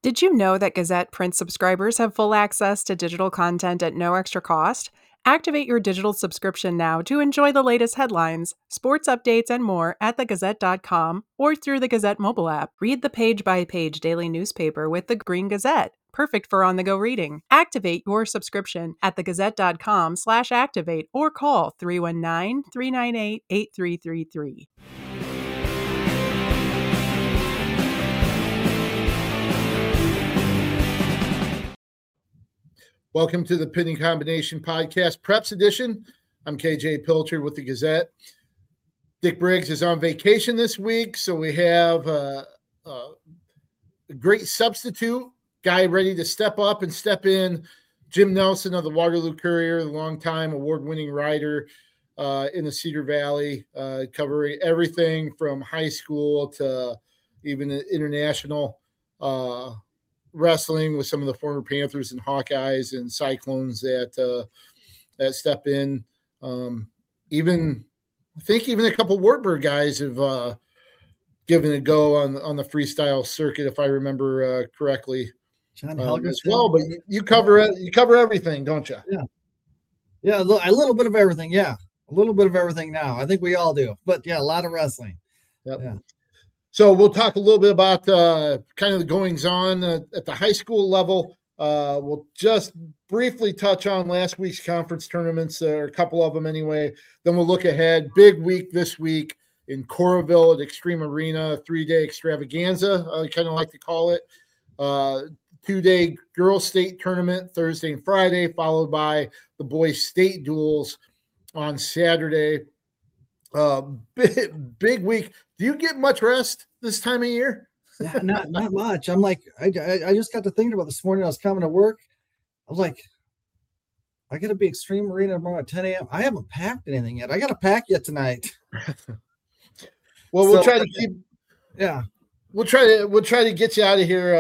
Did you know that Gazette print subscribers have full access to digital content at no extra cost? Activate your digital subscription now to enjoy the latest headlines, sports updates, and more at thegazette.com or through the Gazette mobile app. Read the page by page daily newspaper with the Green Gazette, perfect for on the go reading. Activate your subscription at thegazette.com/activate or call 319 398 8333. Welcome to the Pinning Combination Podcast Preps Edition. I'm KJ Pilcher with the Gazette. Dick Briggs is on vacation this week, so we have a great substitute guy ready to step up and step in. Jim Nelson of the Waterloo Courier, the longtime award-winning writer in the Cedar Valley, covering everything from high school to even international wrestling with some of the former Panthers and Hawkeyes and Cyclones that step in. I think even a couple Wartburg guys have given a go on the freestyle circuit, if I remember correctly. John Helger as well, but you cover it. You cover everything, don't you? Yeah, a little bit of everything. Yeah, a little bit of everything now. I think we all do. But yeah, a lot of wrestling. Yep. Yeah. So we'll talk a little bit about kind of the goings on at the high school level. We'll just briefly touch on last week's conference tournaments, or a couple of them anyway. Then we'll look ahead. Big week this week in Coralville at Extreme Arena, 3-day extravaganza, I kind of like to call it. 2-day girls state tournament Thursday and Friday, followed by the boys state duels on Saturday. Big week. Do you get much rest this time of year? Yeah, not much. I'm like, I just got to thinking about this morning. I was coming to work. I was like, I got to be Extreme Arena tomorrow at 10 a.m. I haven't packed anything yet. I got to pack yet tonight. Well, we'll try to keep. Yeah, we'll try to get you out of here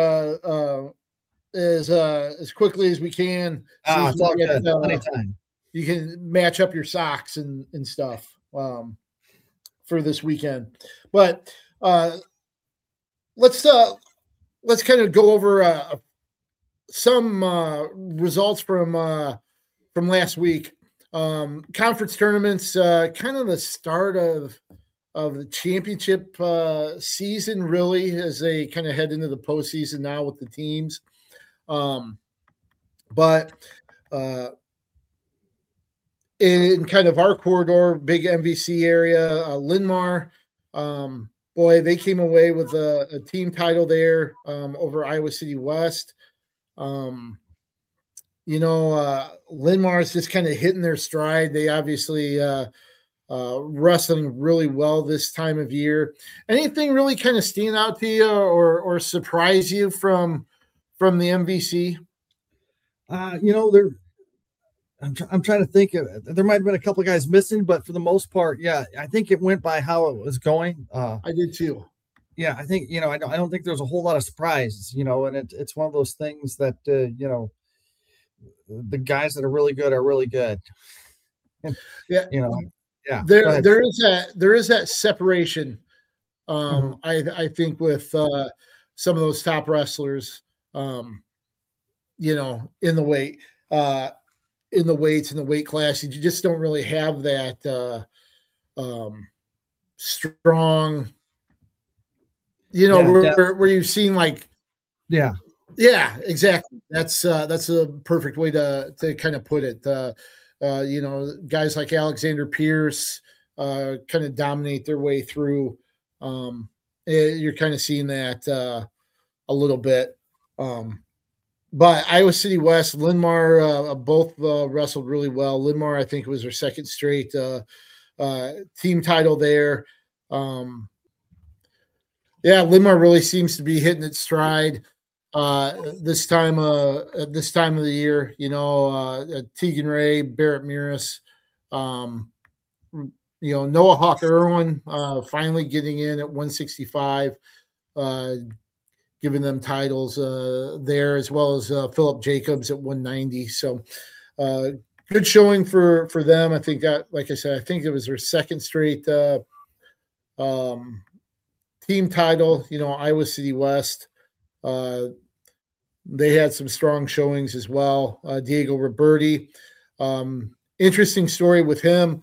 as quickly as we can. It's all good. Anytime. You can match up your socks and stuff for this weekend. But let's kind of go over some results from last week. Conference tournaments, kind of the start of the championship season, really, as they kind of head into the postseason now with the teams. But in kind of our corridor, big MVC area, Linn-Mar, boy, they came away with a team title there over Iowa City West. Linn-Mar is just kind of hitting their stride. They obviously wrestling really well this time of year. Anything really kind of stand out to you or surprise you from the MVC? I'm trying to think of it. There might have been a couple of guys missing, but for the most part, yeah, I think it went by how it was going. I did too. Yeah, I think, I don't think there's a whole lot of surprises, and it's one of those things that, the guys that are really good are really good. And, yeah. Yeah. There is that separation. I think with some of those top wrestlers, in the weight, in the weights and the weight class, you just don't really have that strong, where you've seen yeah, exactly. That's a perfect way to kind of put it. Guys like Alexander Pierce kind of dominate their way through. You're kind of seeing that a little bit. But Iowa City West, Linn-Mar, both wrestled really well. Linn-Mar, I think, was their second straight team title there. Linn-Mar really seems to be hitting its stride this time of the year. Tegan Ray, Barrett Muris, Noah Hawk Irwin finally getting in at 165. Giving them titles there, as well as Philip Jacobs at 190. So good showing for them. I think that, like I said, I think it was their second straight team title, Iowa City West. they had some strong showings as well. Diego Roberti, interesting story with him.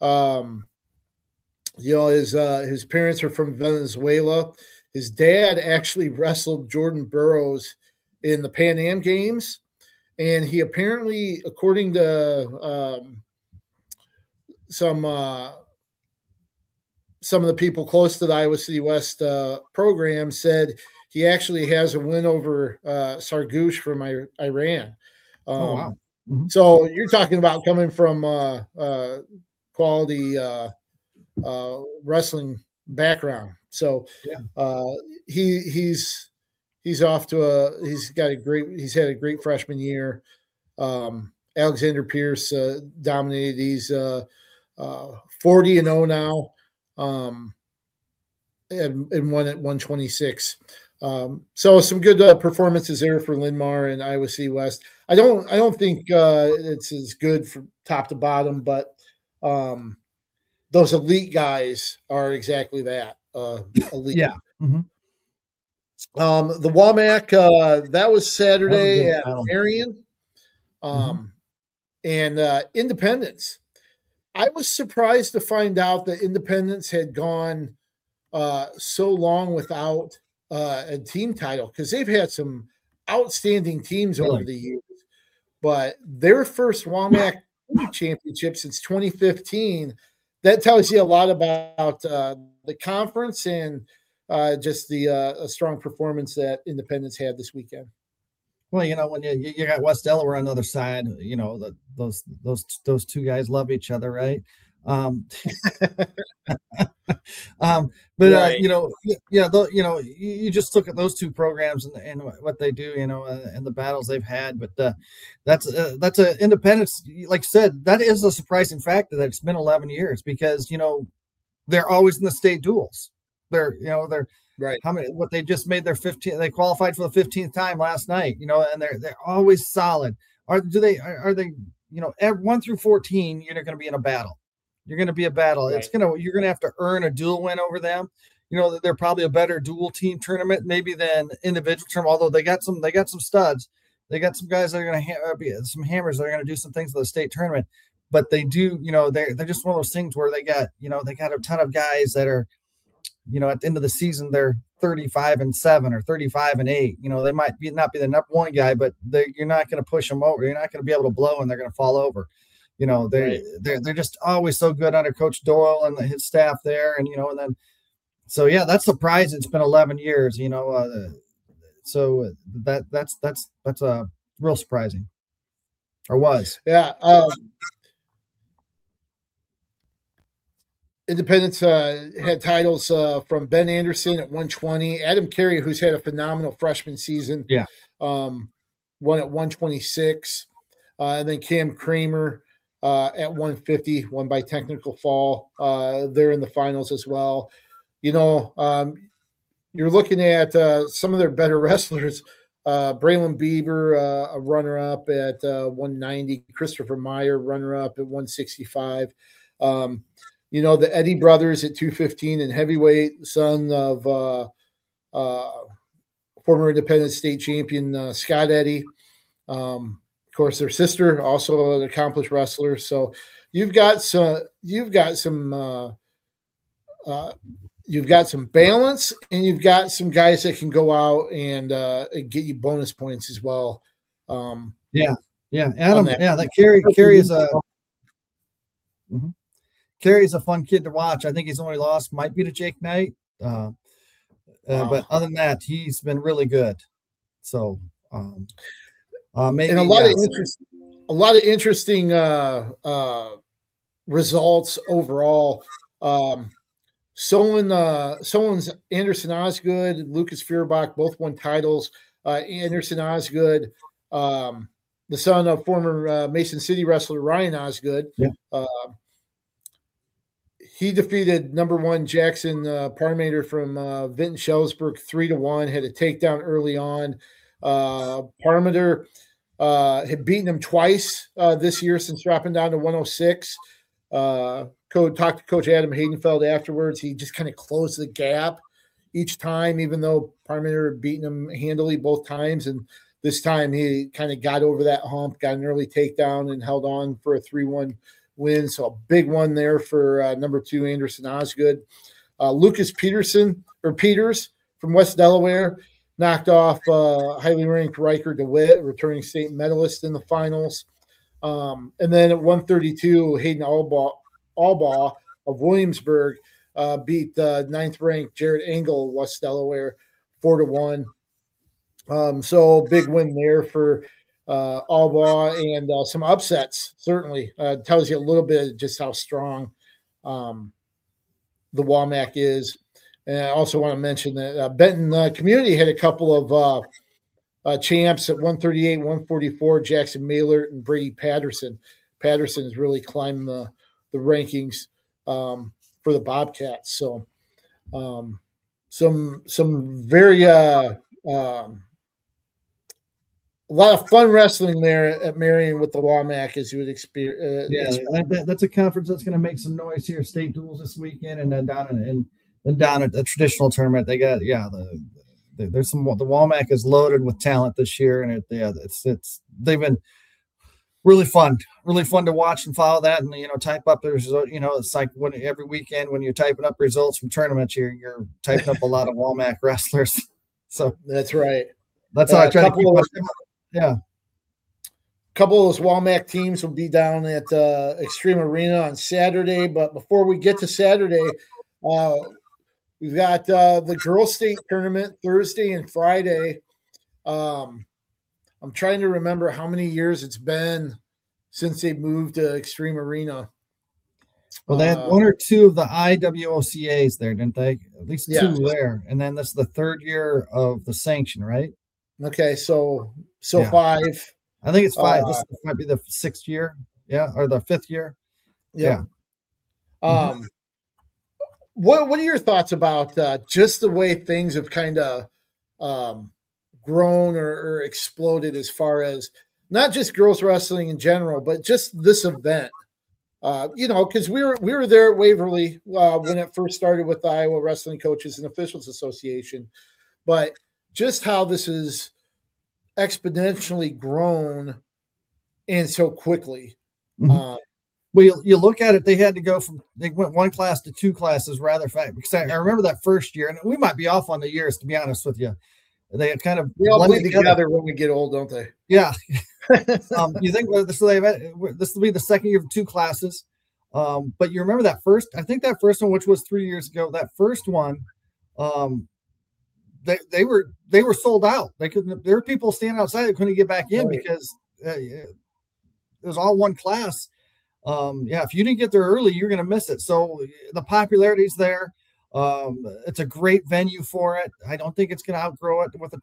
His parents are from Venezuela. His dad actually wrestled Jordan Burroughs in the Pan Am Games, and he apparently, according to some of the people close to the Iowa City West program, said he actually has a win over Sargouche from Iran. Oh, wow. Mm-hmm. So you're talking about coming from quality wrestling background. So he's off to he's had a great freshman year. Alexander Pierce dominated. He's 40-0 now, and won at 126. So some good performances there for Linn-Mar and Iowa City West. I don't think it's as good from top to bottom, but those elite guys are exactly that, elite. Yeah. Mm-hmm. The WAMAC, that was Saturday at Marion. And Independence. I was surprised to find out that Independence had gone so long without a team title, because they've had some outstanding teams over the years. But their first WAMAC championship since 2015, that tells you a lot about the conference and just the a strong performance that Independence had this weekend. Well, when you got West Delaware on the other side, those two guys love each other, right? But right. You just look at those two programs and what they do, and the battles they've had. But that's a Independence, like I said, that is a surprising factor that it's been 11 years, because they're always in the state duels. They're right. What they just made their 15th, they qualified for the 15th time last night, and they're always solid. Are they 1 through 14, you're going to be in a battle. You're going to be a battle. Right. You're going to have to earn a dual win over them. They're probably a better dual team tournament maybe than individual tournament, although they got some studs. They got some guys that are going to be some hammers that are going to do some things for the state tournament. But they do, they're just one of those things where they got a ton of guys that are, at the end of the season, they're 35-7 or 35-8. They might not be the number one guy, but you're not going to push them over. You're not going to be able to blow, and they're going to fall over. They're just always so good under Coach Doyle and his staff there, and then that's surprising. It's been 11 years, so that's real surprising, or was. Yeah. Independence had titles from Ben Anderson at 120, Adam Carey, who's had a phenomenal freshman season, won at 126, and then Cam Kramer at 150, won by technical fall. They're in the finals as well. You're looking at some of their better wrestlers. Braylon Bieber, a runner-up at 190. Christopher Meyer, runner-up at 165. The Eddy brothers at 215 and heavyweight, son of former Independence state champion Scott Eddy. Of course, their sister, also an accomplished wrestler. So you've got some balance, and you've got some guys that can go out and get you bonus points as well. Adam. That Carey is a. Mm-hmm. Carey's a fun kid to watch. I think his only loss might be to Jake Knight. But other than that, he's been really good. So maybe, and a lot of interesting results overall. Someone's Anderson Osgood, Lucas Feuerbach, both won titles. Anderson Osgood, the son of former Mason City wrestler Ryan Osgood. Yeah. He defeated number one Jackson Parmater from Vinton Shellsburg 3-1, had a takedown early on. Parmater had beaten him twice this year since dropping down to 106. Talked to Coach Adam Haydenfeld afterwards. He just kind of closed the gap each time, even though Parmater had beaten him handily both times. And this time he kind of got over that hump, got an early takedown, and held on for a 3-1 win. So a big one there for number 2, Anderson Osgood. Lucas Peters from West Delaware knocked off highly ranked Riker DeWitt, returning state medalist in the finals. And then at 132, Hayden Albaugh of Williamsburg beat 9th ranked Jared Engel of West Delaware 4-1. So big win there for Albaugh, and some upsets certainly tells you a little bit of just how strong the WAMAC is. And I also want to mention that Benton community had a couple of champs at 138, 144, Jackson Maylert and Brady Patterson. Patterson has really climbed the rankings for the Bobcats. So some very a lot of fun wrestling there at Marion with the WAMAC, as you would experience. That's a conference that's going to make some noise here. State duels this weekend, and then down at the traditional tournament, they got there's some. The WAMAC is loaded with talent this year, and they've been really fun to watch and follow that, and type up there's it's like when every weekend when you're typing up results from tournaments, you're typing up a lot of WAMAC wrestlers. So that's right. That's how I try to keep a couple of those WAMAC teams will be down at Extreme Arena on Saturday. But before we get to Saturday, we've got the girls' state tournament Thursday and Friday. I'm trying to remember how many years it's been since they moved to Extreme Arena. Well, they had 1 or 2 of the IWOCAs there, didn't they? At least 2 there. And then this is the 3rd year of the sanction, right? Okay, so 5. I think it's 5. This might be the 6th year. Yeah, or the 5th year. Yeah. What are your thoughts about just the way things have kind of grown or exploded as far as not just girls wrestling in general, but just this event? Because we were there at Waverly when it first started with the Iowa Wrestling Coaches and Officials Association, but just how this is exponentially grown and so quickly. Well, you look at it, they went 1 class to 2 classes rather fast, because I remember that first year, and we might be off on the years, to be honest with you. They had kind of all bleed together when we get old, don't they? Yeah. You think this will be the 2nd year of 2 classes. But you remember that first one, which was 3 years ago, that first one, they were sold out. There were people standing outside that couldn't get back in because it was all 1 class. If you didn't get there early, you're going to miss it. So the popularity's there. It's a great venue for it. I don't think it's going to outgrow it with the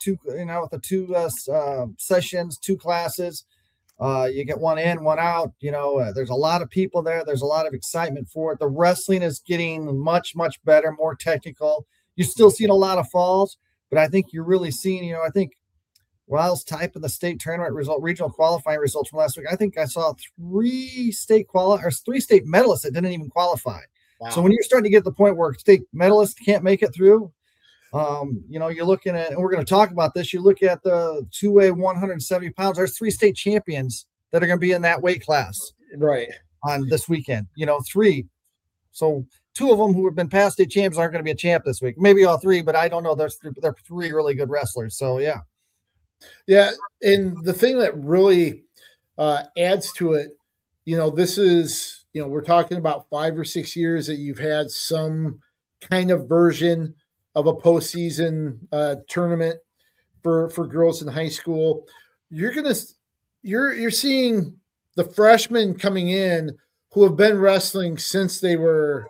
2 sessions, 2 classes. You get 1 in, 1 out. There's a lot of people there. There's a lot of excitement for it. The wrestling is getting much, much better, more technical. You're still seeing a lot of falls, but I think you're really seeing, I think while I was typing the state tournament regional qualifying results from last week, I think I saw 3 state medalists that didn't even qualify. Wow. So when you're starting to get to the point where state medalists can't make it through, you're looking at, and we're going to talk about this, you look at the 2A 170 pounds, there's 3 state champions that are going to be in that weight class. Right. On this weekend, 3. So 2 of them who have been past state champions aren't going to be a champ this week. Maybe all 3, but I don't know. They're 3 really good wrestlers. So, yeah. Yeah. And the thing that really adds to it, this is, we're talking about 5 or 6 years that you've had some kind of version of a postseason tournament for girls in high school. You're seeing the freshmen coming in who have been wrestling since they were,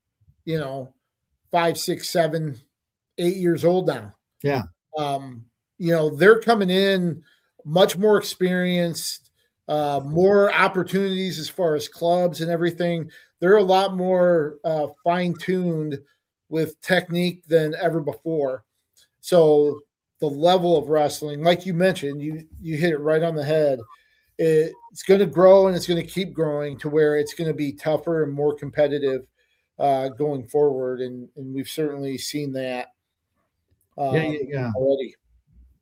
5, 6, 7, 8 years old now. Yeah. They're coming in much more experienced, more opportunities as far as clubs and everything. They're a lot more fine-tuned with technique than ever before. So the level of wrestling, like you mentioned, you hit it right on the head. It's going to grow, and it's going to keep growing to where it's going to be tougher and more competitive going forward. And we've certainly seen that already.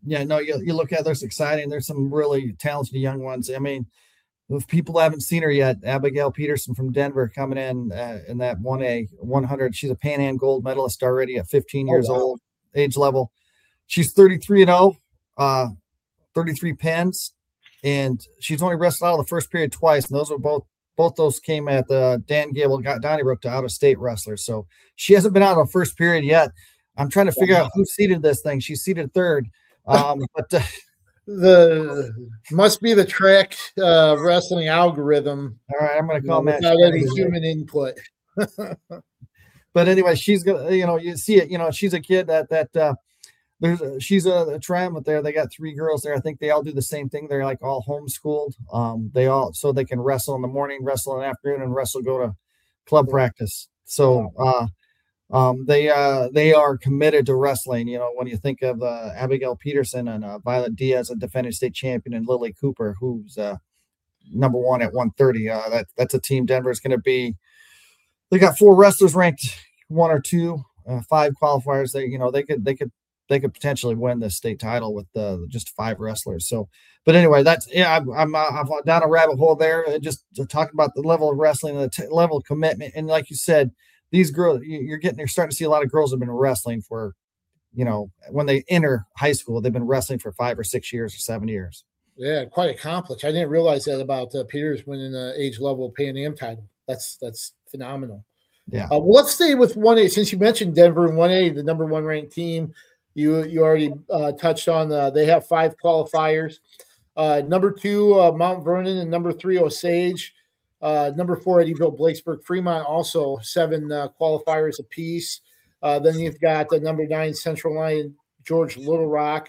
Yeah, no, you look at there's exciting. There's some really talented young ones. I mean, if people haven't seen her yet, Abigail Peterson from Denver coming in that 1A 100. She's a Pan Am gold medalist already at 15 years old, age level. She's 33-0, 33 pins, and she's only wrestled out of the first period twice, and those were both those came at the Dan Gable got Donnybrook to out-of-state wrestlers. So she hasn't been out of the first period yet. I'm trying to figure out who seeded this thing. She's seeded third. But the must be the track wrestling algorithm. All right, I'm going to call Matt without any human input. But anyway, she's gonna, you see it. She's a kid that she's a triumvirate there. They got 3 girls there. I think they all do the same thing. They're like all homeschooled. They all so they can wrestle in the morning, wrestle in the afternoon, and go to club practice. So they are committed to wrestling. When you think of Abigail Peterson and Violet Diaz, a defending state champion, and Lily Cooper, who's number 1 at 130. That's a team Denver's going to be. They got 4 wrestlers ranked 1 or 2, 5 qualifiers. They could potentially win the state title with just 5 wrestlers. So, but anyway, I'm down a rabbit hole there. Just talking about the level of wrestling and the level of commitment. And like you said, these girls, you're starting to see a lot of girls have been wrestling for, when they enter high school, they've been wrestling for 5 or 6 years or 7 years. Yeah, quite accomplished. I didn't realize that about Peters winning the age level Pan Am title. That's phenomenal. Yeah. Well, let's stay with 1A since you mentioned Denver and 1A, the number 1 ranked team. You already touched on they have 5 qualifiers. Number 2, Mount Vernon, and number 3, Osage. Number 4, Eddyville, Blakesburg, Fremont, also 7 qualifiers apiece. Then you've got the number 9 Central Line, George Little Rock,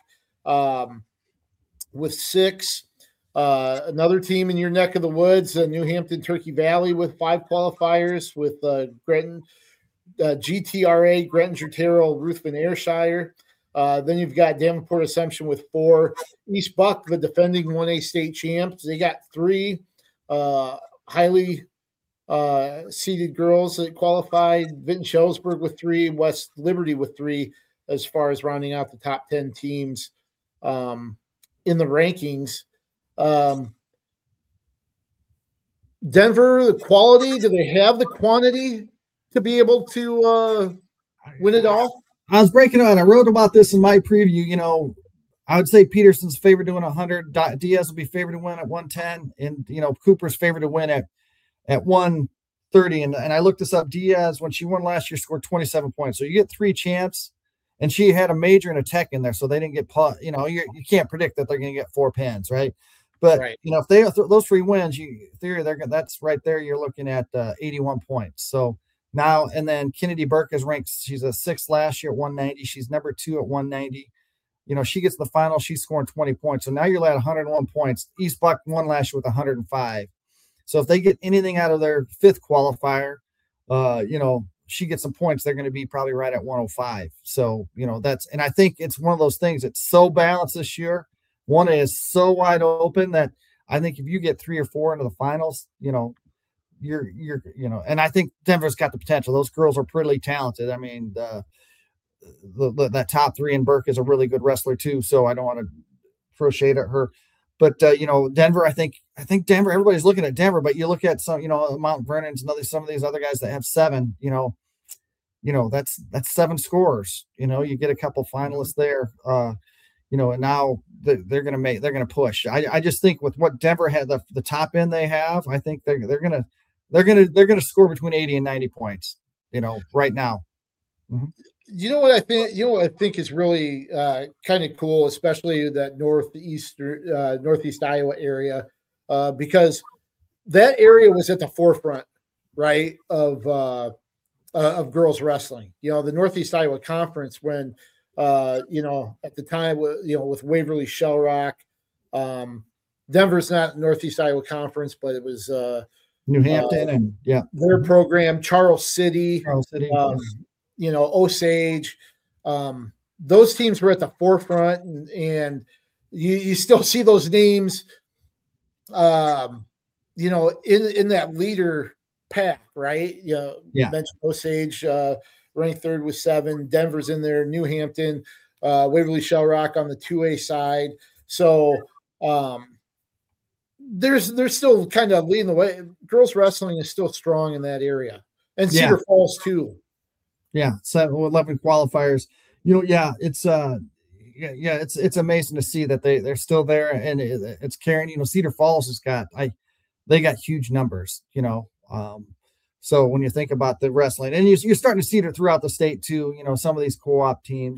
with 6. Another team in your neck of the woods, New Hampton, Turkey Valley, with 5 qualifiers, with Gretton, GTRA, Gretton, Terrell, Ruthven, Ayrshire. Then you've got Davenport Assumption with 4. East Buck, the defending 1A state champs. They got 3 highly seeded girls that qualified. Vinton Schellsburg with 3. West Liberty with 3, as far as rounding out the top 10 teams in the rankings. Denver, the quality, do they have the quantity to be able to win it all? I was breaking on. I wrote about this in my preview. I would say Peterson's favored to win 100. Diaz will be favored to win at 110, and Cooper's favored to win at 130. And I looked this up. Diaz, when she won last year, scored 27 points. So you get 3 champs, and she had a major and a tech in there, so they didn't get you can't predict that they're going to get 4 pins, right? But right. If they those 3 wins, that's right there. You're looking at 81 points. So. Now, and then Kennedy Burke is ranked, she's a 6th last year at 190. She's number 2 at 190. She gets the final, she's scoring 20 points. So now you're at 101 points. East Buck won last year with 105. So if they get anything out of their 5th qualifier, she gets some points, they're going to be probably right at 105. So, and I think it's one of those things that's so balanced this year. 1A is so wide open that I think if you get 3 or 4 into the finals, you're and I think Denver's got the potential. Those girls are pretty talented. I mean, that top 3 in Burke is a really good wrestler too. So I don't want to throw shade at her, but Denver, I think Denver, everybody's looking at Denver, but you look at some, Mount Vernon's and some of these other guys that have 7, that's 7 scorers. You get a couple finalists there, and now they're going to push. I just think with what Denver had, the top end they have, I think they're going to score between 80 and 90 points, right now. Mm-hmm. What I think is really kind of cool, especially that northeast Iowa area, because that area was at the forefront, right, of girls wrestling. The Northeast Iowa Conference, when at the time, with Waverly, Shell Rock, Denver's not Northeast Iowa Conference, but it was New Hampton and their program, Charles City. Osage, those teams were at the forefront, and you still see those names, in that leader pack, right? You mentioned Osage, ranked 3rd with 7. Denver's in there, New Hampton, Waverly Shell Rock on the 2A side. So they're still kind of leading the way. Girls wrestling is still strong in that area, and Cedar Falls too. Yeah, 11 qualifiers. It's it's amazing to see that they're still there, and it's carrying. Cedar Falls has got they got huge numbers. So when you think about the wrestling, and you're starting to see it throughout the state too. Some of these co-op teams.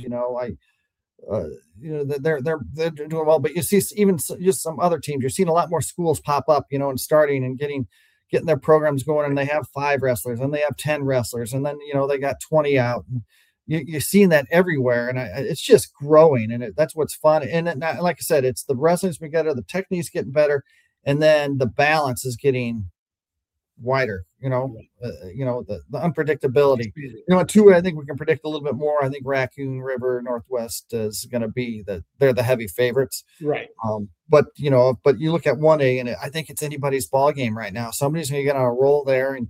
They're doing well, but you see even just some other teams. You're seeing a lot more schools pop up. And starting and getting their programs going, and they have 5 wrestlers, and they have 10 wrestlers, and then they got 20 out. And you're seeing that everywhere, and it's just growing, and that's what's fun. And like I said, it's the wrestling's been better, the technique's getting better, and then the balance is getting wider. The unpredictability. At 2, I think we can predict a little bit more. I think Raccoon River Northwest is going to be they're the heavy favorites, right? But you look at 1A, and I think it's anybody's ball game right now. Somebody's going to get on a roll there, and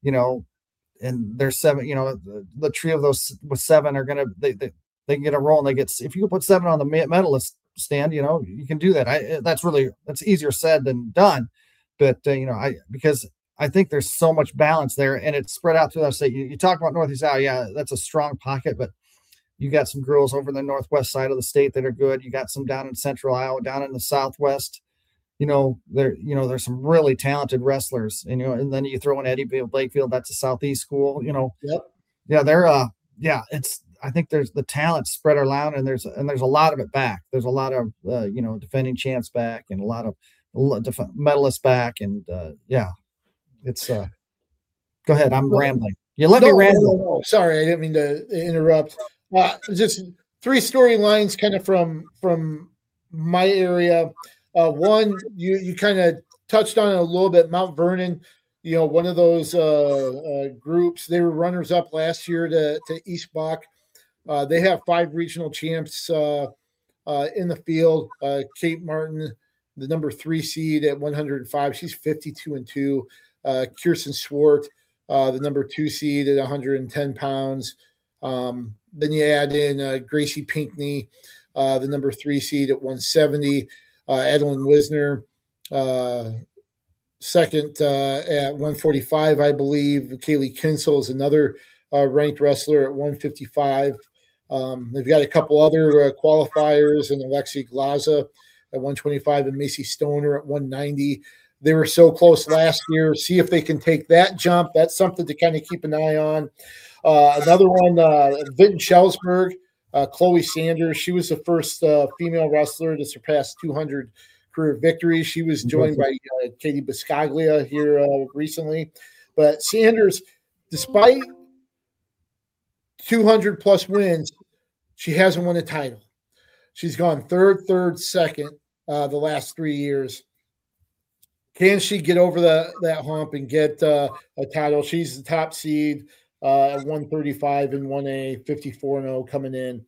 and there's 7. The trio of those with 7 are going to they can get a roll, and they get. If you put 7 on the medalist stand, you can do that. That's easier said than done, but because I think there's so much balance there, and it's spread out through that state. You talk about Northeast Iowa, yeah, that's a strong pocket, but you got some girls over the northwest side of the state that are good. You got some down in central Iowa, down in the southwest. There's some really talented wrestlers, and then you throw in Eddyville, Blakefield, that's a southeast school. Yep. Yeah, they're I think there's the talent spread around, and there's a lot of it back. There's a lot of defending champs back, and a lot of medalists back, and it's go ahead. I'm rambling. You let me ramble. No. Sorry, I didn't mean to interrupt. Just 3 storylines kind of from my area. One, you kind of touched on it a little bit. Mount Vernon, one of those groups. They were runners up last year to East Buck. They have 5 regional champs in the field. Kate Martin, the number 3 seed at 105. She's 52-2. Kirsten Swart, the number 2 seed at 110 pounds. Then you add in Gracie Pinkney, the number 3 seed at 170. Adeline Wisner, second at 145, I believe. Kaylee Kinsel is another ranked wrestler at 155. They've got a couple other qualifiers, and Alexi Glaza at 125 and Macy Stoner at 190. They were so close last year. See if they can take that jump. That's something to kind of keep an eye on. Another one, Vinton Schellsberg, Chloe Sanders. She was the first female wrestler to surpass 200 career victories. She was joined by Katie Biscaglia here recently. But Sanders, despite 200 plus wins, she hasn't won a title. She's gone third, second the last 3 years. Can she get over that hump and get a title? She's the top seed at 135 in 1A, 54-0 coming in.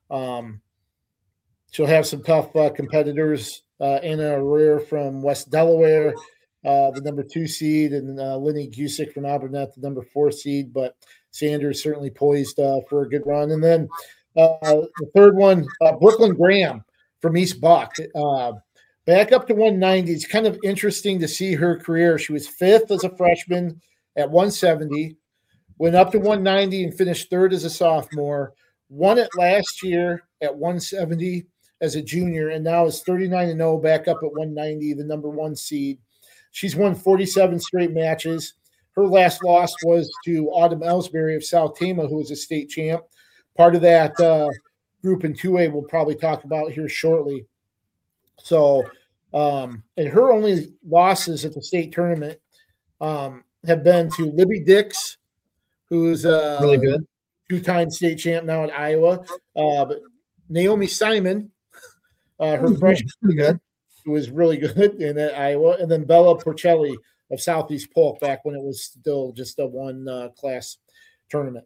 She'll have some tough competitors. Anna Arrear from West Delaware, the number 2 seed, and Lenny Gusick from Albernette, the number 4 seed. But Sanders certainly poised for a good run. And then the third one, Brooklyn Graham from East Buck. Back up to 190. It's kind of interesting to see her career. She was 5th as a freshman at 170, went up to 190 and finished 3rd as a sophomore, won it last year at 170 as a junior, and now is 39-0 back up at 190, the number 1 seed. She's won 47 straight matches. Her last loss was to Autumn Ellsbury of South Tama, who was a state champ. Part of that group in 2A we'll probably talk about here shortly. So, and her only losses at the state tournament have been to Libby Dix, who's really good, 2-time state champ now in Iowa. But Naomi Simon, her freshman, who was really good in Iowa, and then Bella Porcelli of Southeast Polk back when it was still just a 1 class tournament.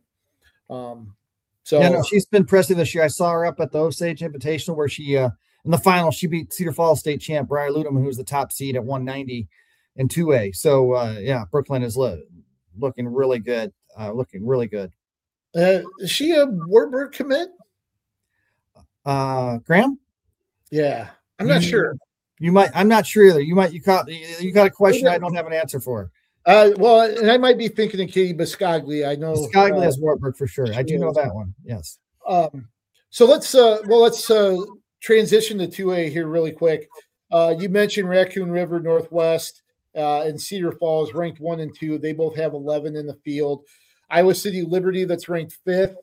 She's been impressive this year. I saw her up at the Osage Invitational where she in the final she beat Cedar Falls state champ Briar Ludeman, who was the top seed at 190 in 2A. So Brooklyn is looking really good. Is she a Wartburg commit? Graham? Yeah, I'm not sure. You might. I'm not sure either. You got a question I don't have an answer for. Well, and I might be thinking of Katie Biscaglia. I know Biscaglia is Wartburg for sure. I do know that one. Yes. So let's transition to 2A here really quick. You mentioned Raccoon River Northwest and Cedar Falls ranked 1 and 2. They both have 11 in the field. Iowa City Liberty that's ranked 5th,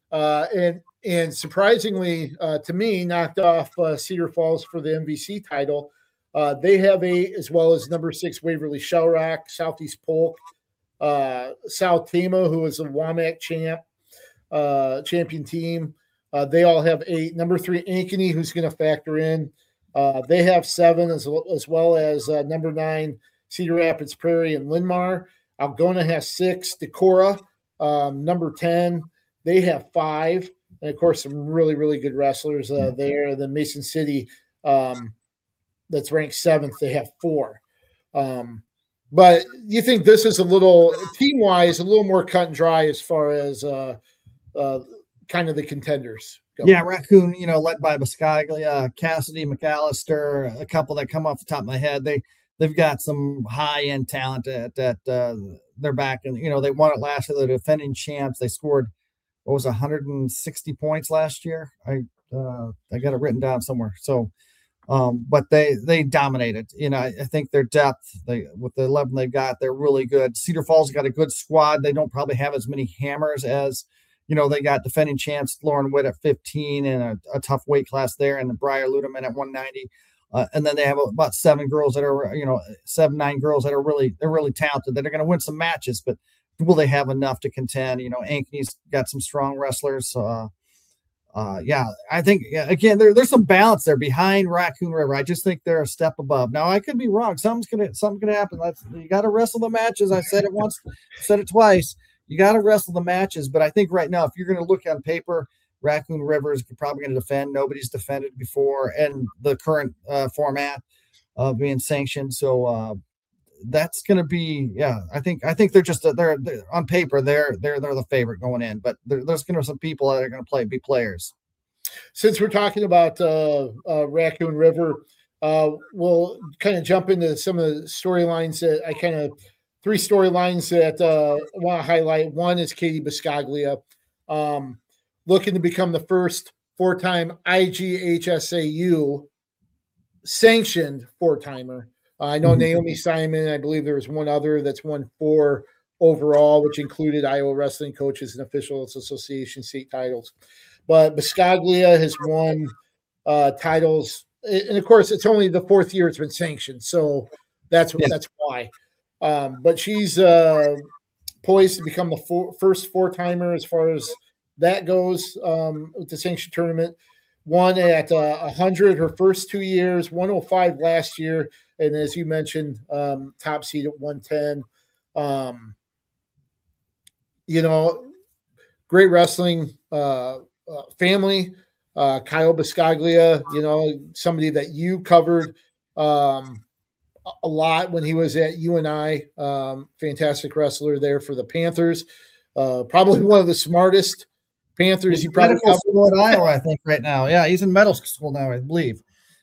and surprisingly to me, knocked off Cedar Falls for the MVC title. They have 8, as well as number 6 Waverly Shell Rock, Southeast Polk, South Tama, who is a WAMAC champion team. They all have 8. Number 3 Ankeny, who's going to factor in. They have 7, as well as number 9 Cedar Rapids Prairie and Linmar. Algona has 6. Decorah, number 10, they have 5. And of course, some really, really good wrestlers there. The Mason City, that's ranked 7th, they have 4. But you think this is a little team-wise, a little more cut and dry as far as kind of the contenders go. Yeah, Raccoon, led by Biscaglia, Cassidy, McAllister, a couple that come off the top of my head. They've got some high-end talent at their back, and they won it last year. They're defending champs. They scored 160 points last year. I got it written down somewhere. So, but they dominated. I think their depth, with the 11 they've got, they're really good. Cedar Falls got a good squad. They don't probably have as many hammers as they got defending champs Lauren Witt at 15 and a tough weight class there, and the Briar Ludeman at 190. And then they have about 7 girls that are, 7-9 girls that are really talented, that are going to win some matches, but will they have enough to contend? Ankeny's got some strong wrestlers. Yeah, I think, again, there's some balance there behind Raccoon River. I just think they're a step above. Now, I could be wrong. Something's gonna happen. You got to wrestle the matches. I said it once, said it twice. You got to wrestle the matches. But I think right now, if you're going to look on paper, Raccoon River is probably going to defend. Nobody's defended before, and the current format being sanctioned. So that's going to be, I think they're just they're on paper they're the favorite going in, but there's going to be some people that are going to be players. Since we're talking about Raccoon River, we'll kind of jump into some of the storylines that 3 storylines that I want to highlight. One is Katie Biscaglia, looking to become the first 4-time IGHSAU sanctioned 4-timer. I know Naomi Simon, I believe there was one other that's won 4 overall, which included Iowa Wrestling Coaches and Officials Association state titles. But Biscaglia has won titles, and of course, it's only the 4th year it's been sanctioned, so that's why. But she's poised to become the first 4-timer as far as that goes with the sanctioned tournament. Won at 100 her first 2 years, 105 last year, and as you mentioned, top seed at 110. Great wrestling family. Kyle Biscaglia, somebody that you covered a lot when he was at UNI. Fantastic wrestler there for the Panthers. Probably one of the smartest Panthers you probably covered. School in Iowa, I think, right now. Yeah, he's in medical school now, I believe.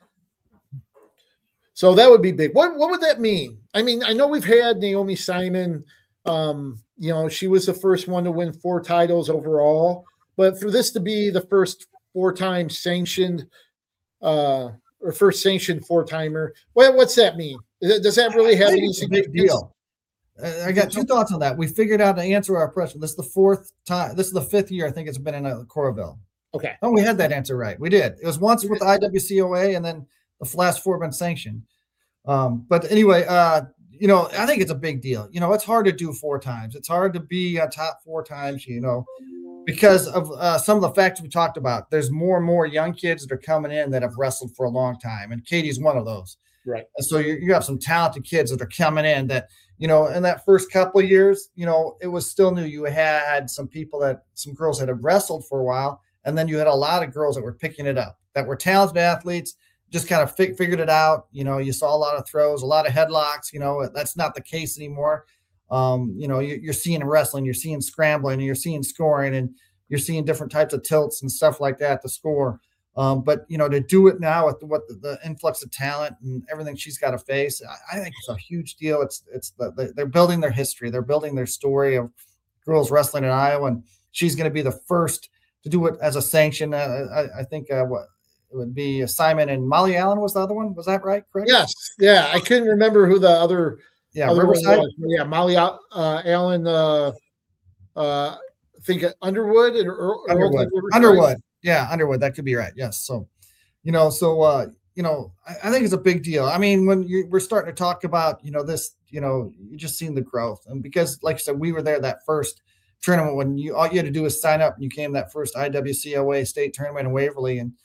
So that would be big. What would that mean? I mean, I know we've had Naomi Simon. She was the first one to win 4 titles overall. But for this to be the first 4-time sanctioned or first sanctioned 4-timer, what's that mean? Does that really have any significance? Big deal. I got 2 thoughts on that. We figured out to answer our question. This is the 4th time. This is the 5th year I think it's been in Coralville. Okay. Oh, we had that answer right. We did. It was once with the IWCOA, and then the last 4 have been sanctioned. But anyway, I think it's a big deal. It's hard to do 4 times. It's hard to be a top 4 times, because of some of the facts we talked about. There's more and more young kids that are coming in that have wrestled for a long time, and Katie's one of those. Right. And so you have some talented kids that are coming in that, in that first couple of years, it was still new. You had some girls that had wrestled for a while, and then you had a lot of girls that were picking it up, that were talented athletes, just kind of figured it out. You saw a lot of throws, a lot of headlocks. That's not the case anymore. You're seeing wrestling, you're seeing scrambling, and you're seeing scoring, and you're seeing different types of tilts and stuff like that to score. But to do it now with what the influx of talent and everything she's got to face, I think it's a huge deal. They're building their history, they're building their story of girls wrestling in Iowa, and she's going to be the first to do it as a sanction. I think what it would be Simon and Molly Allen was the other one. Was that right? Correct? Yes. Yeah, I couldn't remember who the other. Yeah, Riverside. Yeah, Molly Allen. I think Underwood or Underwood. Yeah, Underwood. That could be right. Yes. So, I think it's a big deal. I mean, when we're starting to talk about, this, you just seen the growth, and because, like I said, we were there that first tournament when all you had to do was sign up and you came that first IWCOA state tournament in Waverly, and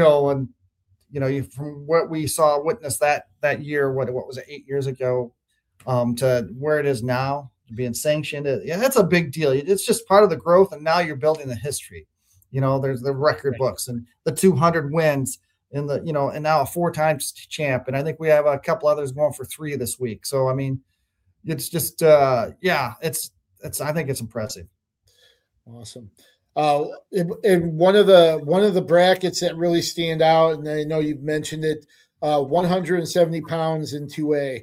from what we witnessed that year, what was it, 8 years ago, to where it is now, being sanctioned. Yeah, that's a big deal. It's just part of the growth, and now you're building the history. There's the record books and the 200 wins and and now a 4-time champ. And I think we have a couple others going for 3 this week. So, I mean, it's just, I think it's impressive. Awesome. In one of the brackets that really stand out, and I know you've mentioned it, 170 pounds in 2A,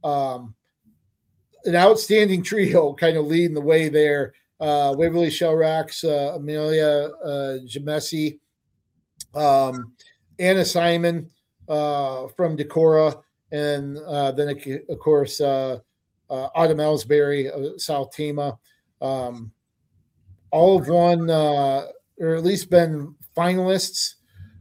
an outstanding trio kind of leading the way there. Waverly Shell Rocks, Amelia Jamesi, Anna Simon from Decorah, and then of course Autumn Ellsbury, South Tama. All have won or at least been finalists.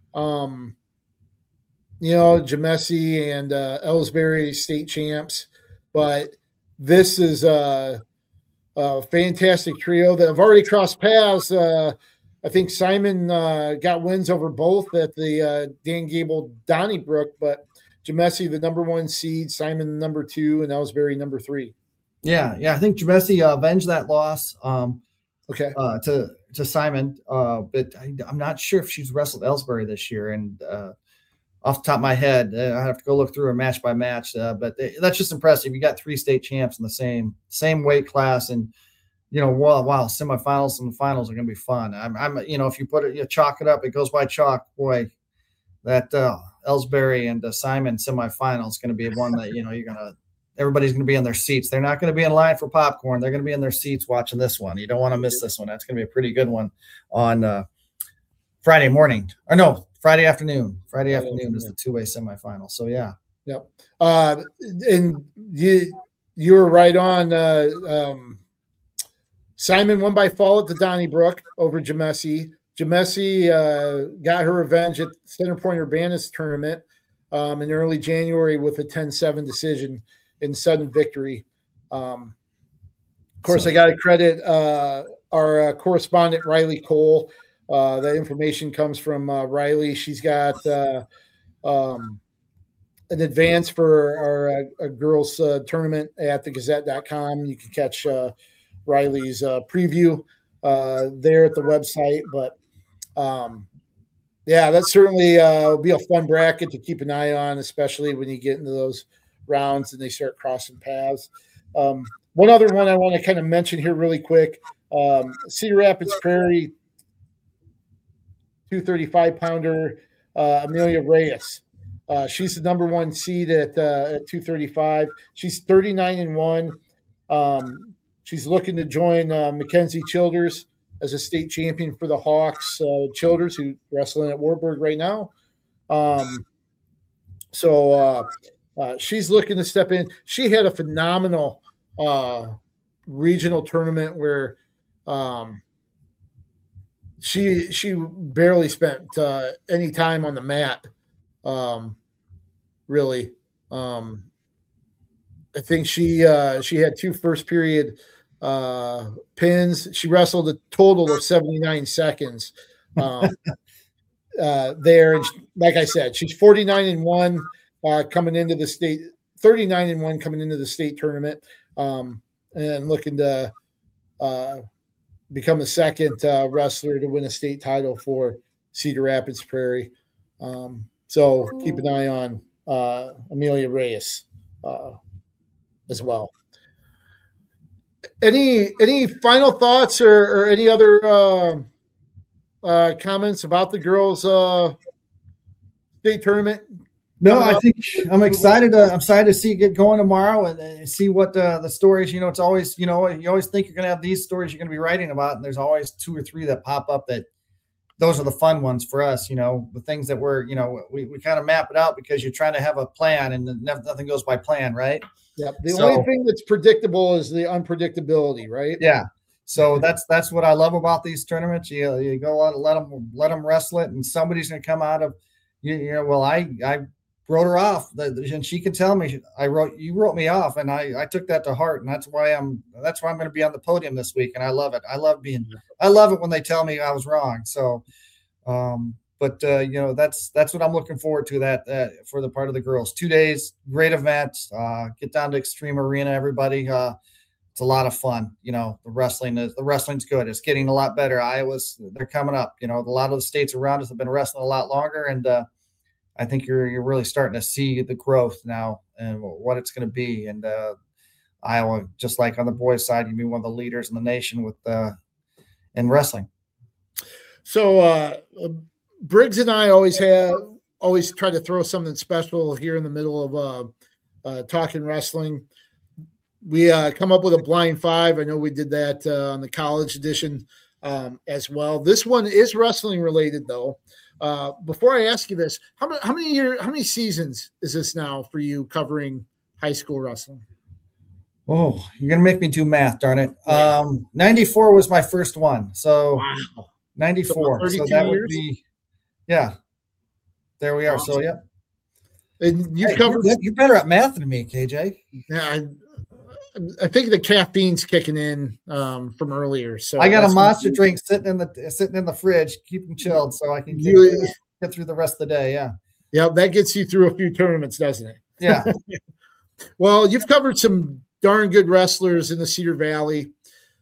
Jamesi and Ellsbury state champs, but this is a fantastic trio that have already crossed paths. I think Simon got wins over both at the Dan Gable Donnybrook, but Jamesi, the number 1 seed, Simon, number 2, and Ellsbury, number 3. Yeah. I think Jamesi avenged that loss. To Simon, but I'm not sure if she's wrestled Ellsbury this year. And off the top of my head, I have to go look through her match by match. But that's just impressive. You got 3 state champs in the same weight class, and semifinals and the finals are going to be fun. If you chalk it up, it goes by chalk. Boy, that Ellsbury and Simon semifinal is going to be one that everybody's going to be in their seats. They're not going to be in line for popcorn. They're going to be in their seats watching this one. You don't want to miss this one. That's going to be a pretty good one on Friday morning. Or no, Friday afternoon. Friday afternoon is the 2-way semifinal. So, yeah. Yep. And you were right on. Simon won by fall at the Donnybrook over Jamesi. Jamesi got her revenge at Center Point Urbanus tournament in early January with a 10-7 decision in sudden victory. Of course, I got to credit our correspondent, Riley Cole. That information comes from Riley. She's got an advance for our girls tournament at thegazette.com. You can catch Riley's preview there at the website. But that certainly will be a fun bracket to keep an eye on, especially when you get into those rounds and they start crossing paths. One other one I want to kind of mention here really quick, Cedar Rapids Prairie 235-pounder Amelia Reyes. She's the number 1 seed at 235. She's 39-1. She's looking to join Mackenzie Childers as a state champion for the Hawks. Childers, who wrestling at Warburg right now. She's looking to step in. She had a phenomenal regional tournament where she barely spent any time on the mat. Really, I think she had 2 first period pins. She wrestled a total of 79 seconds there. And like I said, she's 49-1 coming into the state, 39-1 coming into the state tournament, and looking to become the second wrestler to win a state title for Cedar Rapids Prairie. So keep an eye on Amelia Reyes as well. Any final thoughts or any other comments about the girls state tournament? No, I think I'm excited. I'm excited to see it get going tomorrow and see what the stories. It's always, you always think you're going to have these stories you're going to be writing about, and there's always 2 or 3 that pop up that those are the fun ones for us. The things that we kind of map it out because you're trying to have a plan, and nothing goes by plan, right? Yeah. The only thing that's predictable is the unpredictability, right? Yeah. So that's what I love about these tournaments. You go out and let them wrestle it, and somebody's going to come out of well, I wrote her off, and she can tell me you wrote me off, and I took that to heart, and that's why I'm going to be on the podium this week, and I love it. I love it when they tell me I was wrong. So, that's what I'm looking forward to that for the part of the girls. 2 days, great events. Get down to Extreme Arena, everybody. It's a lot of fun. The wrestling's good. It's getting a lot better. They're coming up. A lot of the states around us have been wrestling a lot longer, and I think you're really starting to see the growth now and what it's going to be. And Iowa, just like on the boys' side, you be one of the leaders in the nation with in wrestling. So Briggs and I always try to throw something special here in the middle of talking wrestling. We come up with a blind 5. I know we did that on the college edition as well. This one is wrestling related though. Before I ask you this, how many seasons is this now for you covering high school wrestling? Oh, you're going to make me do math, darn it. 94 was my first one. So wow. 94. So that would be, yeah, there we are. Awesome. So, yeah. And you've covered. You're better at math than me, KJ. Yeah. I think the caffeine's kicking in from earlier. So I got a monster drink sitting in the fridge, keep them chilled so I can get through the rest of the day. Yeah. Yeah. That gets you through a few tournaments, doesn't it? Yeah. Well, you've covered some darn good wrestlers in the Cedar Valley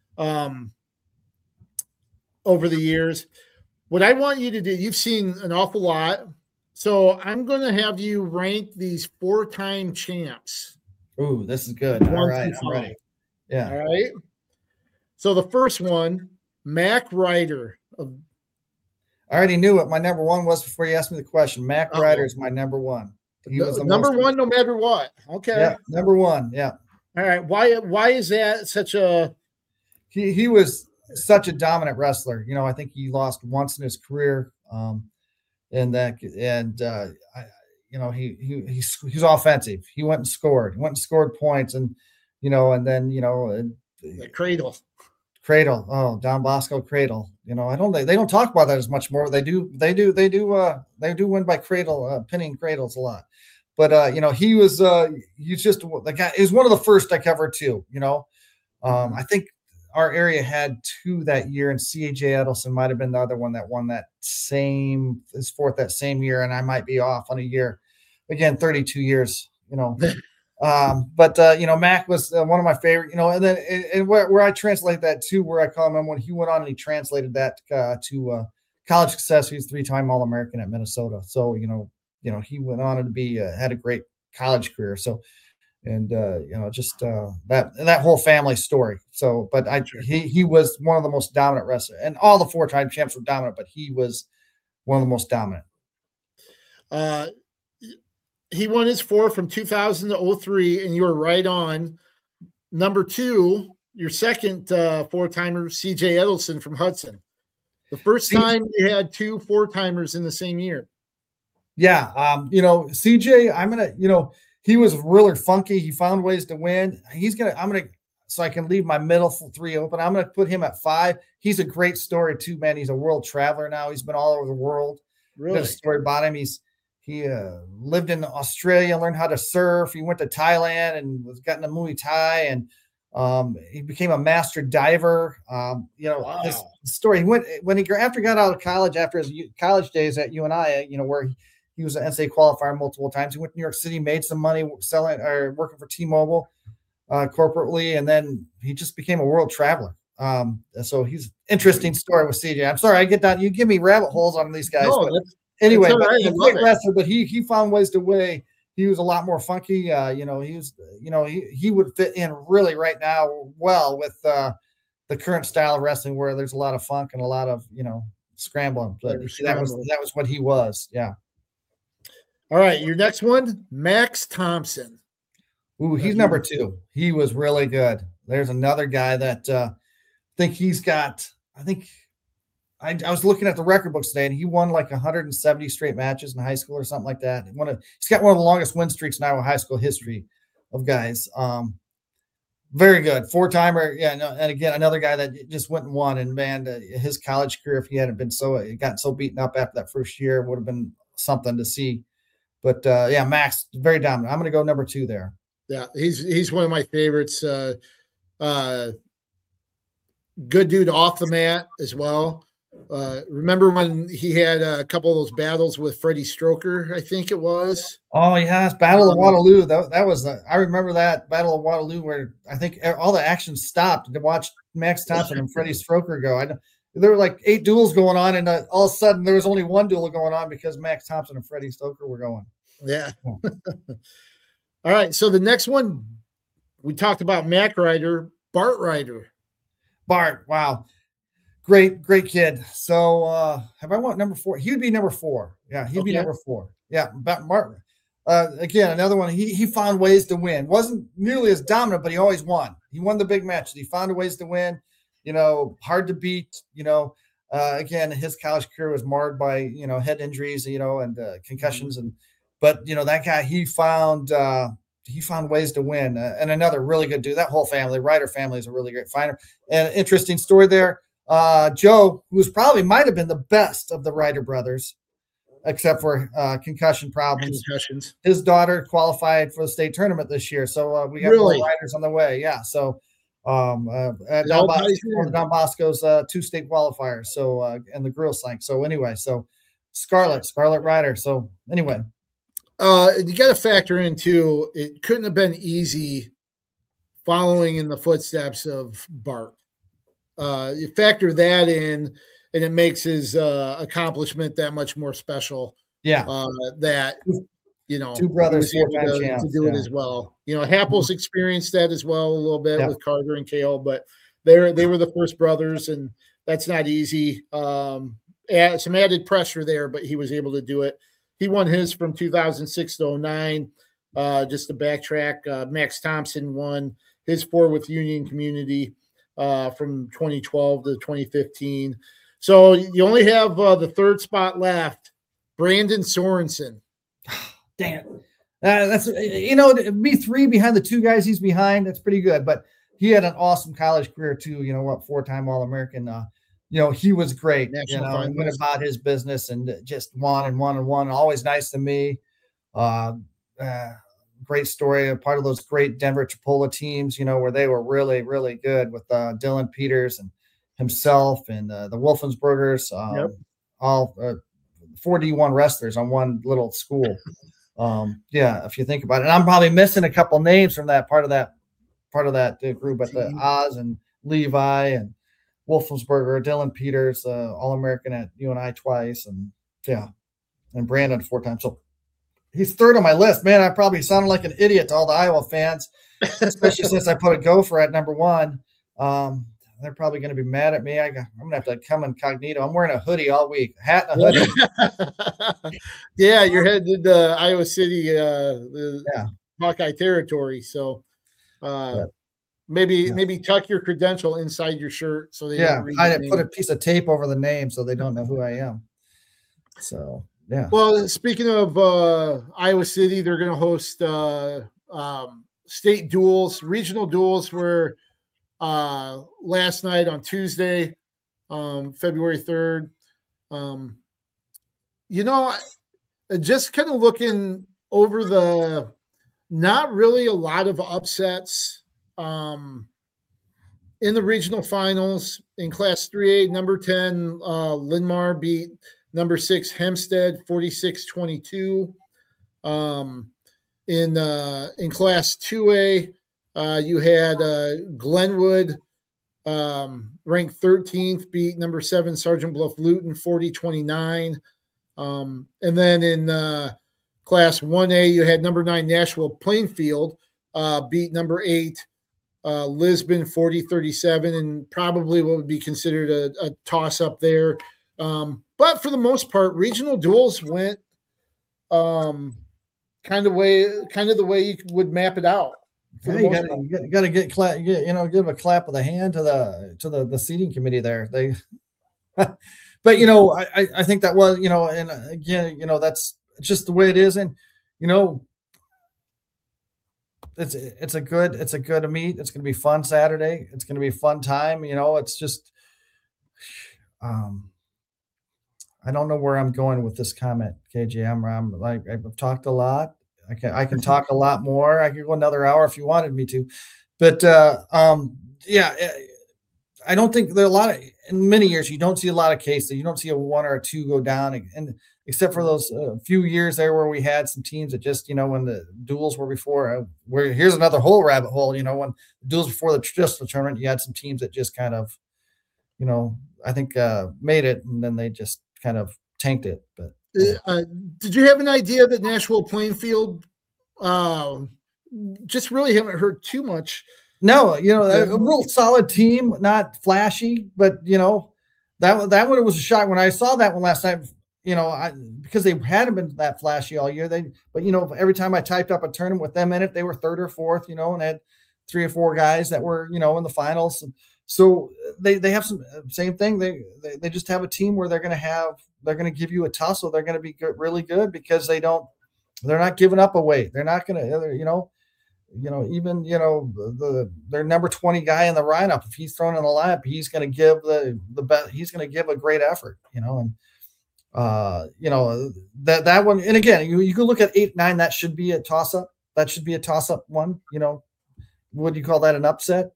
over the years. What I want you to do, you've seen an awful lot. So I'm going to have you rank these 4-time champs. Ooh, this is good. All right. I'm ready. Yeah. All right. So the first one, Mac Ryder. I already knew what my number 1 was before you asked me the question. Mac Ryder is my number 1. He was number 1 no matter what. Okay. Yeah, number 1. Yeah. All right. Why is that such a he was such a dominant wrestler. I think he lost once in his career. He's offensive. He went and scored. He went and scored points, and the cradle. Oh, Don Bosco cradle. They don't talk about that as much more. They do win by cradle, pinning cradles a lot. But he's just the guy. He was one of the first I covered too. I think our area had 2 that year, and C.A.J. Edelson might have been the other one that won his 4th that same year, and I might be off on a year. Again, 32 years, Mac was one of my favorite, and then and where I translate that to, where I call him when he went on and he translated that to college success. He's 3-time All-American at Minnesota. So, he went on to be, had a great college career. So, and that whole family story. So, but he was one of the most dominant wrestlers, and all the 4-time champs were dominant, but he was one of the most dominant. He won his 4 from 2000 to 03, and you were right on. Number 2, your second 4-timer, C.J. Edelson from Hudson. The first time you had 2 4-timers in the same year. Yeah. CJ, he was really funky. He found ways to win. So I can leave my middle 3 open. I'm going to put him at 5. He's a great story too, man. He's a world traveler now. He's been all over the world. Really? There's a story about him. He lived in Australia, learned how to surf. He went to Thailand and got into Muay Thai, and he became a master diver. Wow. This story. He went after he got out of college, after his college days at UNI, where he was an NCAA qualifier multiple times. He went to New York City, made some money selling or working for T-Mobile corporately, and then he just became a world traveler. So he's interesting story with CJ. I'm sorry I get down. You give me rabbit holes on these guys. No, anyway, right. He's a great wrestler, but he found ways to win. He was a lot more funky. He would fit in really right now well with the current style of wrestling, where there's a lot of funk and a lot of scrambling. But that was what he was. Yeah. All right, your next one, Max Thompson. Ooh, he's number 2. He was really good. There's another guy that I think he's got. I think I was looking at the record books today, and he won like 170 straight matches in high school or something like that. He's got one of the longest win streaks in Iowa high school history of guys. Very good, 4-timer. Yeah, no, and again, another guy that just went and won. And man, his college career, if he hadn't been gotten so beaten up after that first year, would have been something to see. But yeah, Max, very dominant. I'm going to go number 2 there. Yeah, he's one of my favorites. Good dude off the mat as well. Remember when he had a couple of those battles with Freddie Stroker, I think it was? Oh, yes, Battle of Waterloo. That was I remember that Battle of Waterloo where I think all the action stopped to watch Max Thompson and Freddie Stroker go. There were like 8 duels going on, and all of a sudden there was only one duel going on because Max Thompson and Freddie Stroker were going. Yeah. All right, so the next one, we talked about Mac Ryder, Bart Ryder. Bart, wow. Great kid. So have I went number 4? He would be number 4. Yeah, he'd be number 4. Yeah, Bart. Again, another one. He found ways to win. Wasn't nearly as dominant, but he always won. He won the big matches. He found ways to win. Hard to beat. Again, his college career was marred by head injuries, and concussions, but that guy he found ways to win. And another really good dude. That whole family, Ryder family, is a really great fighter. And interesting story there. Joe, who might have been the best of the Ryder brothers, except for concussion problems. Concussions. His daughter qualified for the state tournament this year, so we got more Ryders on the way. Yeah, so at Don Bosco's 2 state qualifiers. So and the girls sank. So anyway, so Scarlett Ryder. So anyway, you got to factor in too. It couldn't have been easy following in the footsteps of Bart. You factor that in, and it makes his accomplishment that much more special. Yeah. That 2 brothers to do it as well. Happel's experienced that as well a little bit with Carter and Kale, but they were the first brothers, and that's not easy. Some added pressure there, but he was able to do it. He won his from 2006 to 09. Just to backtrack, Max Thompson won his 4 with Union Community from 2012 to 2015. So you only have the 3rd spot left, Brandon Sorensen. Damn. That's be 3 behind the 2 guys he's behind. That's pretty good. But he had an awesome college career too. 4-time All-American. He was great. He went about his business and just won and won and won. Always nice to me. Great story. A part of those great Denver Chipola teams, where they were really, really good with Dylan Peters and himself and the Wolfensbergers, all 4 D1 wrestlers on one little school. If you think about it, and I'm probably missing a couple names from that part of that group, but the Oz and Levi and Wolfensberger, Dylan Peters, All-American at UNI twice, and Brandon 4 times. So he's 3rd on my list. Man, I probably sounded like an idiot to all the Iowa fans, especially since I put a Gopher at number 1. They're probably going to be mad at me. I'm going to have to come incognito. I'm wearing a hoodie all week, hat and a hoodie. Yeah, you're headed to Iowa City, Hawkeye territory. So maybe tuck your credential inside your shirt so they don't read I put a piece of tape over the name so they don't know who I am. So yeah. Well, speaking of Iowa City, they're going to host state duels, regional duels were last night on Tuesday, February 3rd. Just kind of looking over not really a lot of upsets in the regional finals. In Class 3A, number 10, Linmar beat number 6 Hempstead 46-22. In Class 2A, you had Glenwood, ranked 13th, beat number 7 Sergeant Bluff Luton 40-29. And then in Class 1A, you had number 9 Nashville Plainfield beat number 8 Lisbon 40-37, and probably what would be considered a toss-up there. But for the most part, regional duels went kind of the way you would map it out. Yeah, you got to give a clap of the hand to the seating committee there. They, but I think that was, and again, that's just the way it is, and it's a good meet. It's going to be fun Saturday. It's going to be a fun time. It's just, I don't know where I'm going with this comment, KJ. I'm like, I've talked a lot. I can talk a lot more. I could go another hour if you wanted me to, but yeah, I don't think there are a lot of, in many years, you don't see a lot of cases. You don't see a one or a two go down, and except for those few years there where we had some teams that just, when the duels were before, where here's another whole rabbit hole, when the duels before the tournament, you had some teams that just kind of, I think made it, and then they just kind of tanked it. But did you have an idea that Nashville Plainfield just really haven't heard too much? No, a real solid team, not flashy, but that one was a shock when I saw that one last night. Because they hadn't been that flashy all year. But every time I typed up a tournament with them in it, they were third or fourth, and had 3 or 4 guys that were, in the finals. So they have some same thing. They just have a team where they're going to give you a tussle. They're going to be good, really good, because they're not giving up a weight. They're not going to, even their number 20 guy in the lineup, if he's thrown in the lineup, he's going to give the best. He's going to give a great effort, and that one. And again, you can look at 8-9. That should be a toss up. That should be a toss up one. Would you call that an upset?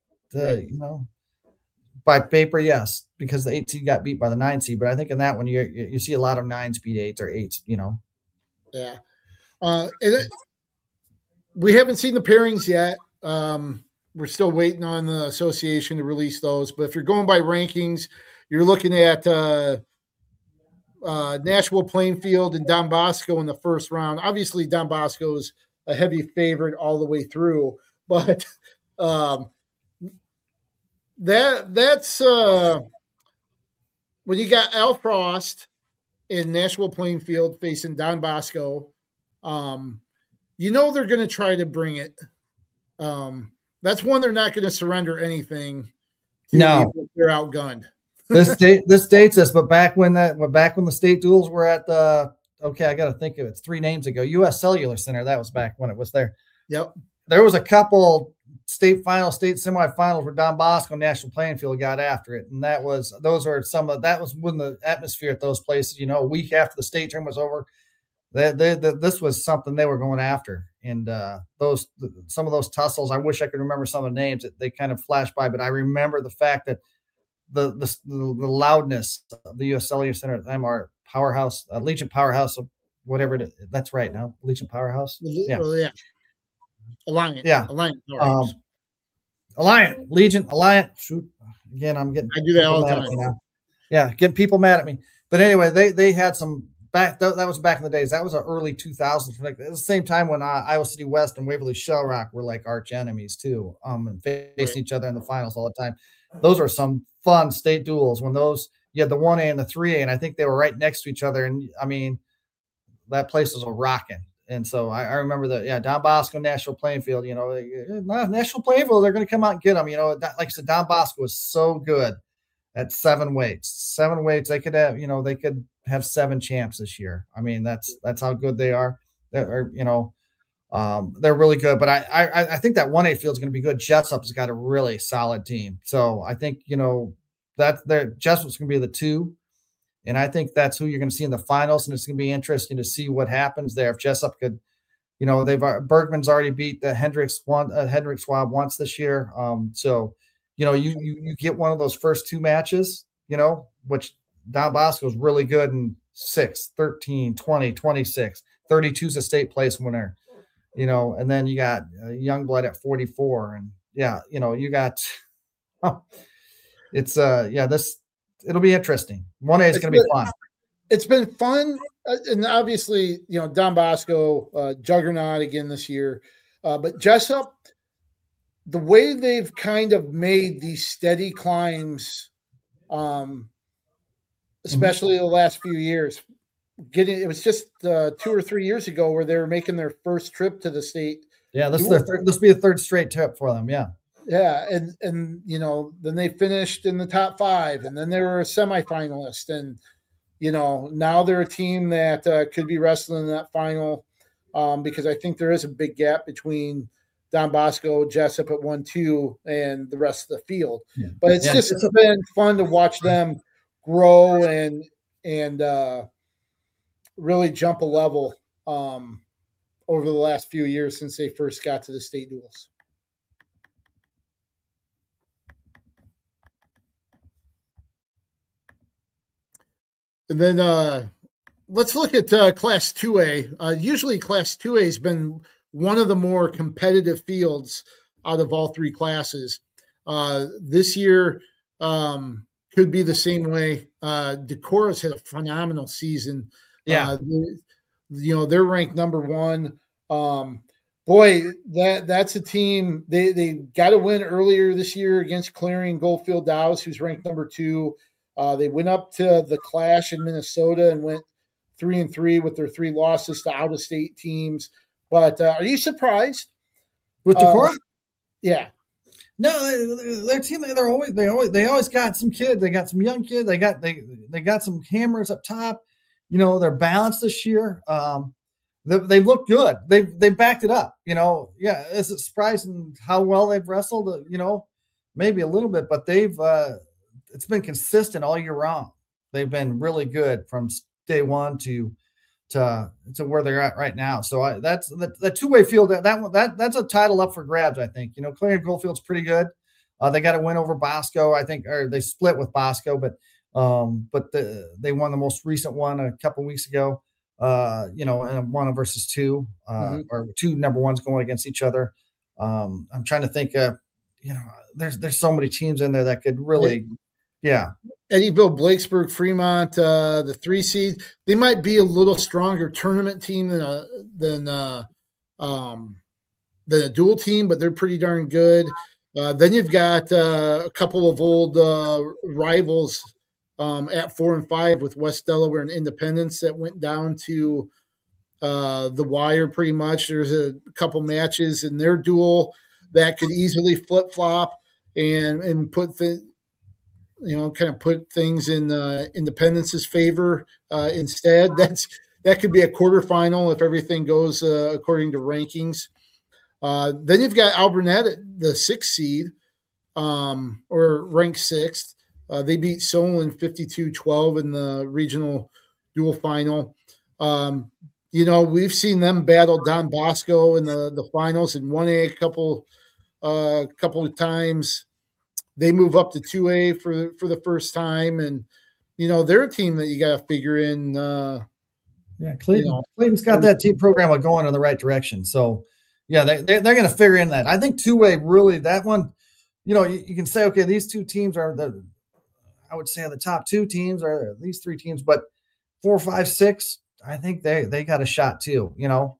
By paper, yes, because the 8 seed got beat by the 9 seed. But I think in that one, you see a lot of 9s beat 8s or 8s. Yeah. We haven't seen the pairings yet. We're still waiting on the association to release those. But if you're going by rankings, you're looking at Nashville Plainfield and Don Bosco in the first round. Obviously, Don Bosco is a heavy favorite all the way through, but that's when you got Al Frost in Nashville Plainfield facing Don Bosco. They're going to try to bring it. That's one they're not going to surrender anything. No, they're outgunned. This dates us, but back when the state duels were at the I got to think of it. It's 3 names ago. U.S. Cellular Center. That was back when it was there. Yep. There was a couple state semifinals where Don Bosco and National Plainfield got after it, and that was when the atmosphere at those places. A week after the state tournament was over. This was something they were going after, and some of those tussles. I wish I could remember some of the names that they kind of flashed by, but I remember the fact that the loudness of the U.S. Cellular Center at MR Powerhouse, Legion Powerhouse, whatever it is. That's right now, Legion Powerhouse. Yeah, Alliant. Yeah, Alliant, Legion, Alliant. Shoot, again, I do that all the time now. Yeah, getting people mad at me. But anyway, they had some. That was back in the days. That was the early 2000s. Like at the same time when Iowa City West and Waverly Shell Rock were like arch enemies too, and facing each other in the finals all the time. Those are some fun state duels when you had the 1A and the 3A, and I think they were right next to each other. And I mean, that place was a rocking. And so I remember that. Don Bosco, Nashville Plainfield. Nashville Plainfield, they're going to come out and get them. Like I said, Don Bosco was so good at 7 weights. 7 weights, they could have. They could have 7 champs this year. I mean, that's how good they are. They're really good. But I think that 1A field is going to be good. Jessup's got a really solid team. So I think, Jessup's going to be the 2. And I think that's who you're going to see in the finals. And it's going to be interesting to see what happens there. If Jessup could, Bergman's already beat the Hendricks Schwab once this year. So, you get one of those first 2 matches, which Don Bosco is really good in 6, 13, 20, 26, 32 is a state place winner, and then you got Youngblood at 44. And you got, it'll be interesting. 1A is going to be fun. It's been fun. And obviously, Don Bosco, juggernaut again this year. But Jessup, the way they've kind of made these steady climbs, especially the last few years, it was just 2 or 3 years ago where they were making their first trip to the state. Yeah, this will be a third straight trip for them. Yeah. Yeah, and then they finished in the top 5, and then they were a semifinalist, and now they're a team that could be wrestling in that final, because I think there is a big gap between Don Bosco, Jessup at 1-2, and the rest of the field. Yeah. But it's been fun to watch them grow and really jump a level over the last few years since they first got to the state duels. And then let's look at Class 2A. Usually Class 2A has been one of the more competitive fields out of all 3 classes. This year could be the same way. Decorah's had a phenomenal season. Yeah. They're ranked number 1. Boy, that's a team. They got a win earlier this year against Clarion Goldfield Dows, who's ranked number 2. They went up to the Clash in Minnesota and went 3-3 with their 3 losses to out-of-state teams. But are you surprised with Decorah? Yeah. No, their team. They always got some kids. They got some young kids. They got some hammers up top. They're balanced this year. They look good. They backed it up. Yeah. Is it surprising how well they've wrestled? Maybe a little bit, but they've. It's been consistent all year round. They've been really good from day one to where they're at right now. So that's the 2-way field. That's a title up for grabs. I think. Clarion Goldfield's pretty good. They got a win over Bosco, I think, or they split with Bosco, but they won the most recent one a couple weeks ago. In a 1 versus 2, or 2 number 1s going against each other. I'm trying to think. There's so many teams in there that could really. Yeah. Eddyville, Blakesburg, Fremont, the 3 seed. They might be a little stronger tournament team than a dual team, but they're pretty darn good. Then you've got a couple of old rivals at 4 and 5 with West Delaware and Independence that went down to the wire pretty much. There's a couple matches in their duel that could easily flip-flop and put kind of put things in Independence's favor instead. That could be a quarterfinal if everything goes according to rankings. Then you've got Alburnett, the 6th seed, or ranked 6th. They beat Solon 52-12 in the regional dual final. We've seen them battle Don Bosco in the finals and 1A a couple of times. They move up to 2A for the first time, and they're a team that you got to figure in. Clayton's got that team program going in the right direction. So, yeah, they're going to figure in that. I think 2A really that one. You can say, okay, these 2 teams are I would say the top 2 teams are these 3 teams, but 4, 5, 6, I think they got a shot too.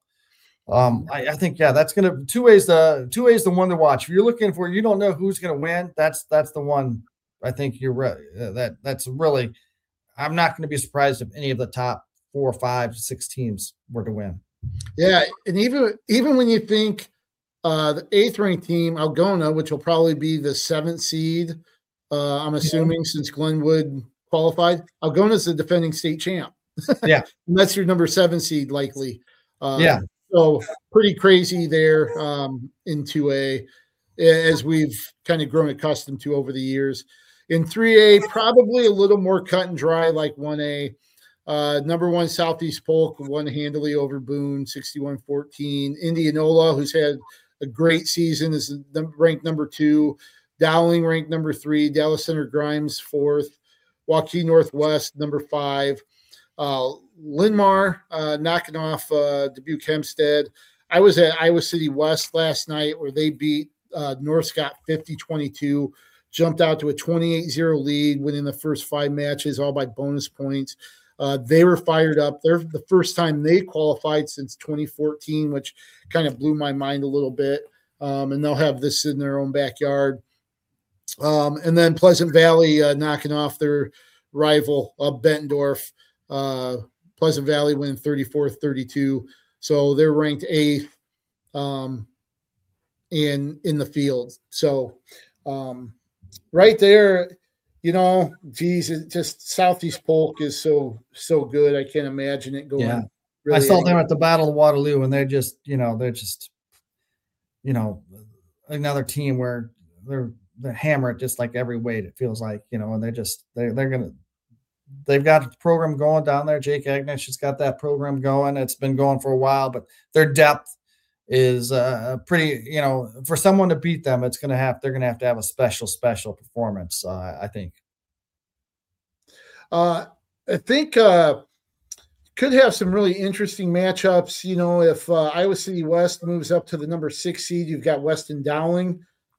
I think that's gonna 2A's the one to watch. If you're looking for, you don't know who's gonna win, that's the one. I think you're right. That's really. I'm not going to be surprised if any of the top 4, 5, 6 teams were to win. Yeah, and even when you think the 8th ranked team, Algona, which will probably be the 7th seed, I'm assuming since Glenwood qualified. Algona's the defending state champ. Yeah, and that's your number 7 seed likely. Yeah. So pretty crazy there in 2A, as we've kind of grown accustomed to over the years. In 3A, probably a little more cut and dry like 1A. Number 1 Southeast Polk won handily over Boone, 61-14. Indianola, who's had a great season, is ranked number 2. Dowling ranked number 3. Dallas Center Grimes 4th. Waukee Northwest number 5. Linmar knocking off Dubuque Hempstead. I was at Iowa City West last night where they beat North Scott 50-22, jumped out to a 28-0 lead, winning the first 5 matches, all by bonus points. They were fired up. They're the first time they qualified since 2014, which kind of blew my mind a little bit. And they'll have this in their own backyard. And then Pleasant Valley knocking off their rival Bettendorf, Pleasant Valley winning 34-32. So they're ranked 8th in the field. So right there, geez, just Southeast Polk is so good. I can't imagine it going. Yeah. Really I saw them at the Battle of Waterloo, and they're just another team where they hammer it just like every weight, it feels like, and they've got a program going down there. Jake Agnish has got that program going. It's been going for a while, but their depth is pretty, for someone to beat them, they're going to have a special performance. I think. I think could have some really interesting matchups. If Iowa City West moves up to the number 6 seed, you've got Weston Dowling.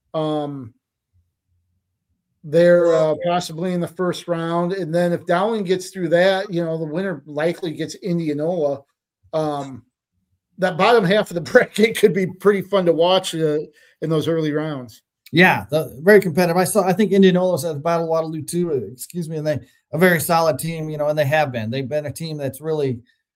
They're possibly in the first round. And then if Dowling gets through that, the winner likely gets Indianola. That bottom half of the bracket could be pretty fun to watch in those early rounds. Yeah, very competitive. I think Indianola's at the Battle of Waterloo too. And they a very solid team, and they have been. They've been a team that's really,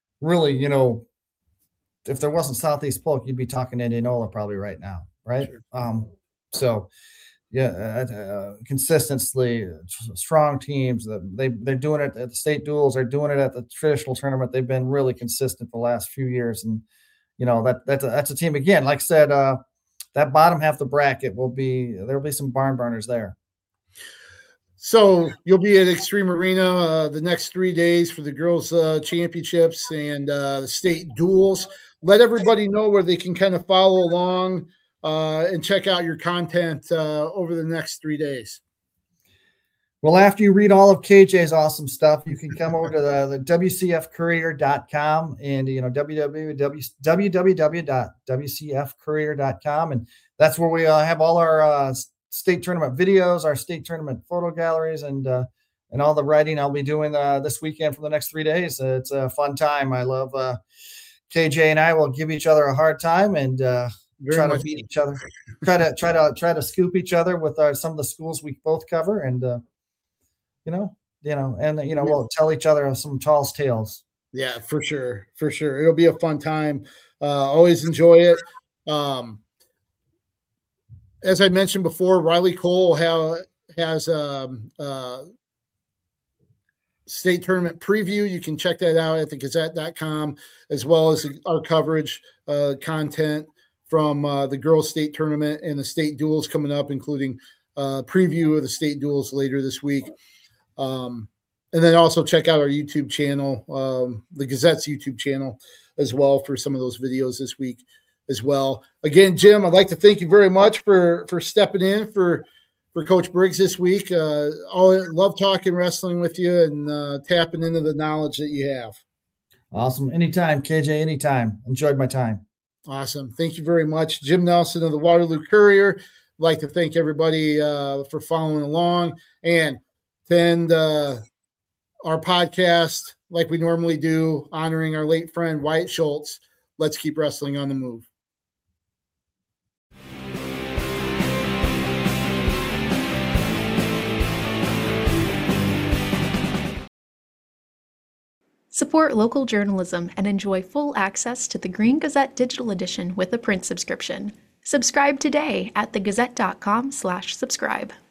if there wasn't Southeast Polk, you'd be talking Indianola probably right now, right? Sure. So yeah, consistently strong teams. They're doing it at the state duels. They're doing it at the traditional tournament. They've been really consistent the last few years, and that's a team again. Like I said, that bottom half of the bracket there'll be some barn burners there. So you'll be at Extreme Arena the next 3 days for the girls' championships and the state duels. Let everybody know where they can kind of follow along and check out your content over the next 3 days. Well, after you read all of KJ's awesome stuff, you can come over to the WCFcourier.com and www.wcfcourier.com, and that's where we have all our state tournament videos, our state tournament photo galleries, and all the writing I'll be doing this weekend for the next 3 days. It's a fun time. I love KJ and I will give each other a hard time and try to beat each other, try to scoop each other with some of the schools we both cover, and we'll tell each other some tall tales. Yeah, for sure. It'll be a fun time. Always enjoy it. As I mentioned before, Riley Cole has state tournament preview. You can check that out at thegazette.com, as well as our coverage content from the girls' state tournament and the state duels coming up, including preview of the state duels later this week. And then also check out our YouTube channel, the Gazette's YouTube channel as well, for some of those videos this week as well. Again, Jim, I'd like to thank you very much for stepping in for Coach Briggs this week. Love talking wrestling with you and tapping into the knowledge that you have. Awesome. Anytime, KJ, anytime. Enjoyed my time. Awesome. Thank you very much. Jim Nelson of the Waterloo Courier. I'd like to thank everybody for following along, and end our podcast like we normally do, honoring our late friend Wyatt Schultz. Let's keep wrestling on the move. Support local journalism and enjoy full access to the Green Gazette digital edition with a print subscription. Subscribe today at thegazette.com/subscribe.